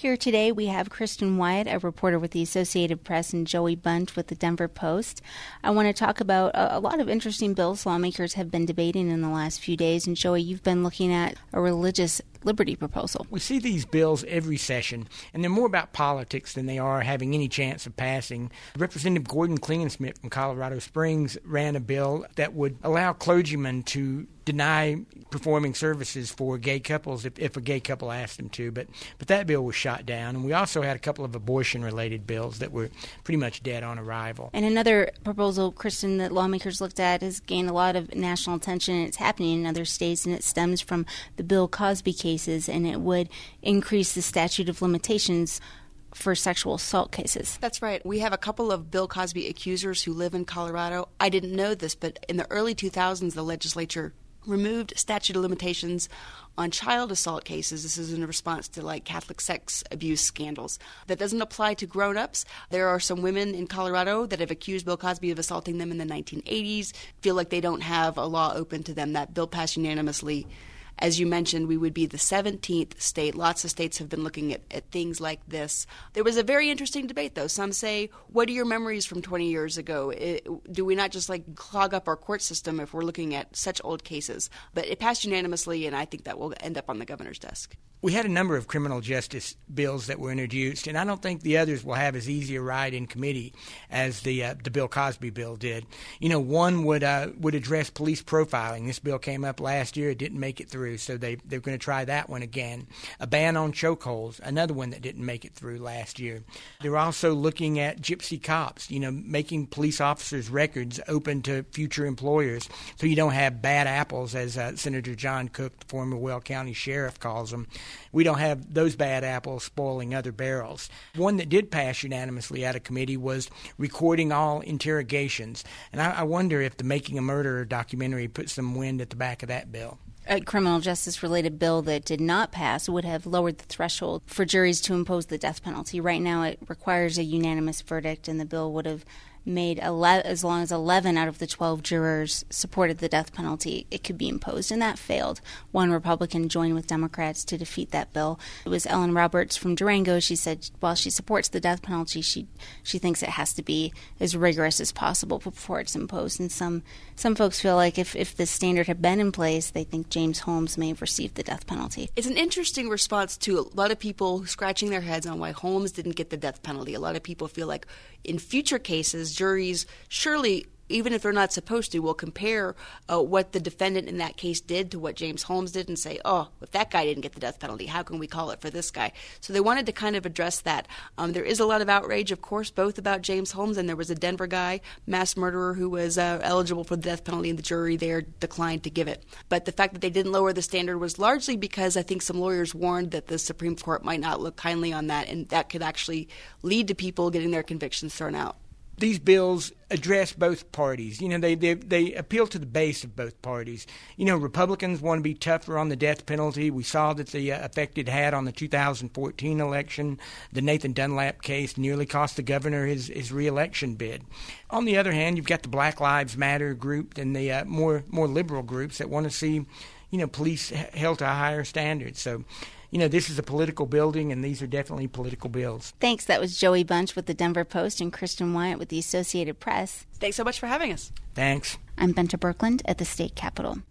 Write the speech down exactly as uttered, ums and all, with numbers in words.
Here today we have Kristen Wyatt, a reporter with the Associated Press, and Joey Bunch with the Denver Post. I want to talk about a, a lot of interesting bills lawmakers have been debating in the last few days. And Joey, you've been looking at a religious liberty proposal. We see these bills every session, and they're more about politics than they are having any chance of passing. Representative Gordon Klingensmith from Colorado Springs ran a bill that would allow clergymen to deny performing services for gay couples if, if a gay couple asked them to, but but that bill was shot down. And we also had a couple of abortion-related bills that were pretty much dead on arrival. And another proposal, Kristen, that lawmakers looked at has gained a lot of national attention, and it's happening in other states, and it stems from the Bill Cosby cases, and it would increase the statute of limitations for sexual assault cases. That's right. We have a couple of Bill Cosby accusers who live in Colorado. I didn't know this, but in the early two thousands, the legislature removed statute of limitations on child assault cases. This is in response to like Catholic sex abuse scandals. That doesn't apply to grown-ups. There are some women in Colorado that have accused Bill Cosby of assaulting them in the nineteen eighties, feel like they don't have a law open to them. That bill passed unanimously. As you mentioned, we would be the seventeenth state. Lots of states have been looking at, at things like this. There was a very interesting debate, though. Some say, what are your memories from twenty years ago? It, do we not just like clog up our court system if we're looking at such old cases? But it passed unanimously, and I think that will end up on the governor's desk. We had a number of criminal justice bills that were introduced, and I don't think the others will have as easy a ride in committee as the uh, the Bill Cosby bill did. You know, one would uh, would address police profiling. This bill came up last year. It didn't make it through, so they, they're going to try that one again. A ban on chokeholds, another one that didn't make it through last year. They're also looking at gypsy cops, you know, making police officers' records open to future employers so you don't have bad apples, as uh, Senator John Cook, the former Weld County Sheriff, calls them. We don't have those bad apples spoiling other barrels. One that did pass unanimously out of committee was recording all interrogations. And I, I wonder if the Making a Murderer documentary put some wind at the back of that bill. A criminal justice-related bill that did not pass would have lowered the threshold for juries to impose the death penalty. Right now it requires a unanimous verdict, and the bill would have made ele- as long as eleven out of the twelve jurors supported the death penalty, it could be imposed, and that failed. One Republican joined with Democrats to defeat that bill. It was Ellen Roberts from Durango. She said while she supports the death penalty, she she thinks it has to be as rigorous as possible before it's imposed. And some some folks feel like if, if the standard had been in place, they think James Holmes may have received the death penalty. It's an interesting response to a lot of people scratching their heads on why Holmes didn't get the death penalty. A lot of people feel like in future cases, juries surely, even if they're not supposed to, will compare uh, what the defendant in that case did to what James Holmes did and say, oh, if that guy didn't get the death penalty, how can we call it for this guy? So they wanted to kind of address that. Um, there is a lot of outrage, of course, both about James Holmes, and there was a Denver guy, mass murderer, who was uh, eligible for the death penalty, and the jury there declined to give it. But the fact that they didn't lower the standard was largely because I think some lawyers warned that the Supreme Court might not look kindly on that, and that could actually lead to people getting their convictions thrown out. These bills address both parties. You know, they, they they appeal to the base of both parties. You know, Republicans want to be tougher on the death penalty. We saw that the uh, effect it had on the two thousand fourteen election. The Nathan Dunlap case nearly cost the governor his, his re-election bid. On the other hand, you've got the Black Lives Matter group and the uh, more more liberal groups that want to see, you know, police held to a higher standard. So, you know, this is a political building, and these are definitely political bills. Thanks. That was Joey Bunch with the Denver Post and Kristen Wyatt with the Associated Press. Thanks so much for having us. Thanks. I'm Benta Birkeland at the State Capitol.